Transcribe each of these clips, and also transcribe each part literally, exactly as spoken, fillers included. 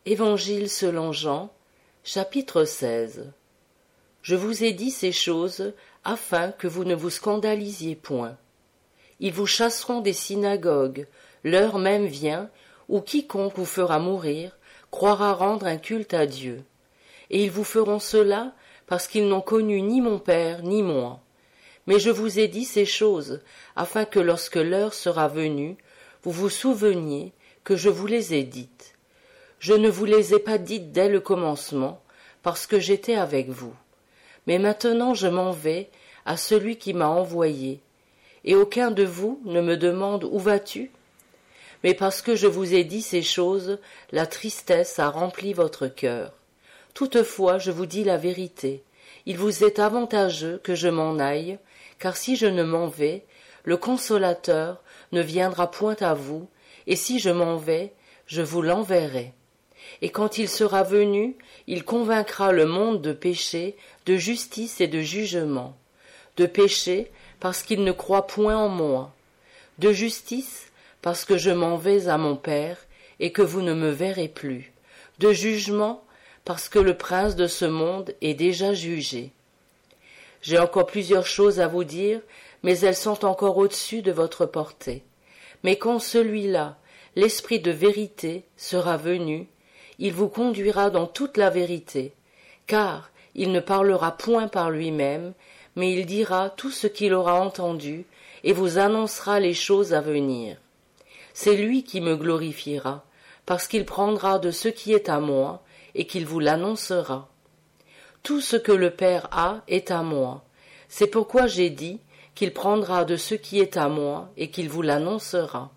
Évangile selon Jean, chapitre seize. Je vous ai dit ces choses afin que vous ne vous scandalisiez point. Ils vous chasseront des synagogues, l'heure même vient où quiconque vous fera mourir croira rendre un culte à Dieu. Et ils vous feront cela parce qu'ils n'ont connu ni mon Père ni moi. Mais je vous ai dit ces choses afin que lorsque l'heure sera venue, vous vous souveniez que je vous les ai dites. Je ne vous les ai pas dites dès le commencement, parce que j'étais avec vous. Mais maintenant je m'en vais à celui qui m'a envoyé, et aucun de vous ne me demande où vas-tu? Mais parce que je vous ai dit ces choses, la tristesse a rempli votre cœur. Toutefois, je vous dis la vérité, il vous est avantageux que je m'en aille, car si je ne m'en vais, le Consolateur ne viendra point à vous, et si je m'en vais, je vous l'enverrai. Et quand il sera venu, il convaincra le monde de péché, de justice et de jugement. De péché, parce qu'il ne croit point en moi. De justice, parce que je m'en vais à mon Père, et que vous ne me verrez plus. De jugement, parce que le prince de ce monde est déjà jugé. J'ai encore plusieurs choses à vous dire, mais elles sont encore au-dessus de votre portée. Mais quand celui-là, l'Esprit de vérité, sera venu, il vous conduira dans toute la vérité, car il ne parlera point par lui-même, mais il dira tout ce qu'il aura entendu, et vous annoncera les choses à venir. C'est lui qui me glorifiera, parce qu'il prendra de ce qui est à moi, et qu'il vous l'annoncera. Tout ce que le Père a est à moi. C'est pourquoi j'ai dit qu'il prendra de ce qui est à moi, et qu'il vous l'annoncera.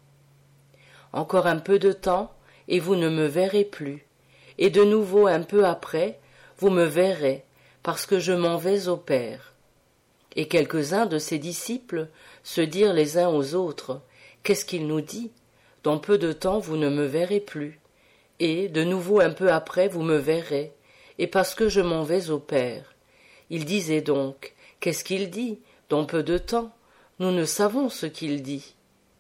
Encore un peu de temps, et vous ne me verrez plus. Et de nouveau un peu après, vous me verrez, parce que je m'en vais au Père. Et quelques-uns de ses disciples se dirent les uns aux autres, qu'est-ce qu'il nous dit? Dans peu de temps vous ne me verrez plus. Et de nouveau un peu après vous me verrez, et parce que je m'en vais au Père. Ils disaient donc, qu'est-ce qu'il dit? Dans peu de temps, nous ne savons ce qu'il dit.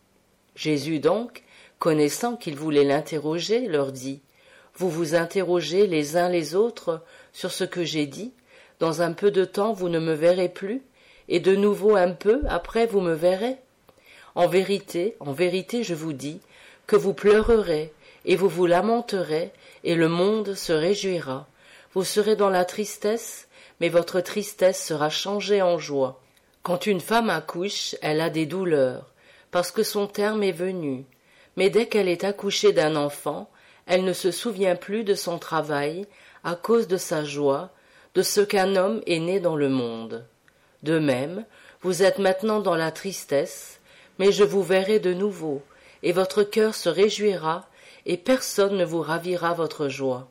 Jésus donc, connaissant qu'ils voulaient l'interroger, leur dit, vous vous interrogez les uns les autres sur ce que j'ai dit, dans un peu de temps vous ne me verrez plus, et de nouveau un peu après vous me verrez. En vérité, en vérité je vous dis, que vous pleurerez, et vous vous lamenterez, et le monde se réjouira. Vous serez dans la tristesse, mais votre tristesse sera changée en joie. Quand une femme accouche, elle a des douleurs, parce que son terme est venu. Mais dès qu'elle est accouchée d'un enfant, elle ne se souvient plus de son travail à cause de sa joie, de ce qu'un homme est né dans le monde. De même, vous êtes maintenant dans la tristesse, mais je vous verrai de nouveau, et votre cœur se réjouira, et personne ne vous ravira votre joie.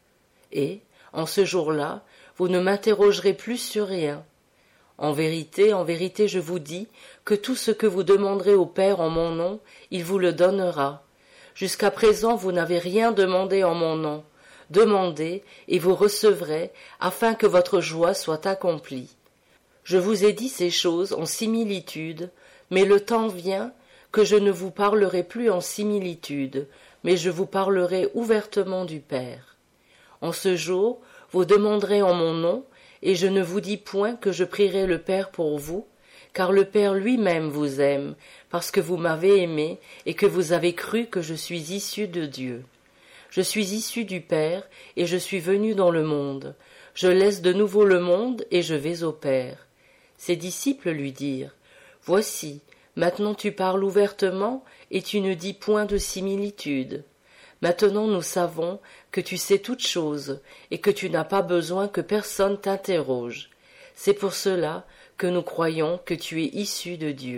Et, en ce jour-là, vous ne m'interrogerez plus sur rien. En vérité, en vérité, je vous dis que tout ce que vous demanderez au Père en mon nom, il vous le donnera. Jusqu'à présent, vous n'avez rien demandé en mon nom. Demandez, et vous recevrez, afin que votre joie soit accomplie. Je vous ai dit ces choses en similitude, mais le temps vient que je ne vous parlerai plus en similitude, mais je vous parlerai ouvertement du Père. En ce jour, vous demanderez en mon nom, et je ne vous dis point que je prierai le Père pour vous, car le Père lui-même vous aime, parce que vous m'avez aimé et que vous avez cru que je suis issu de Dieu. Je suis issu du Père, et je suis venu dans le monde. Je laisse de nouveau le monde, et je vais au Père. Ses disciples lui dirent, « Voici, maintenant tu parles ouvertement, et tu ne dis point de similitude. Maintenant nous savons que tu sais toutes choses, et que tu n'as pas besoin que personne t'interroge. C'est pour cela que nous croyons que tu es issu de Dieu. »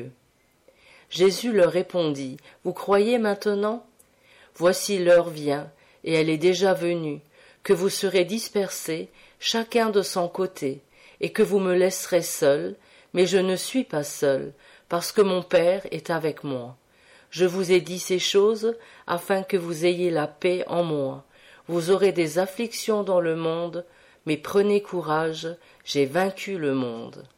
Jésus leur répondit, « Vous croyez maintenant? Voici l'heure vient, et elle est déjà venue, que vous serez dispersés, chacun de son côté, et que vous me laisserez seul, mais je ne suis pas seul, parce que mon Père est avec moi. Je vous ai dit ces choses, afin que vous ayez la paix en moi. Vous aurez des afflictions dans le monde, mais prenez courage, j'ai vaincu le monde.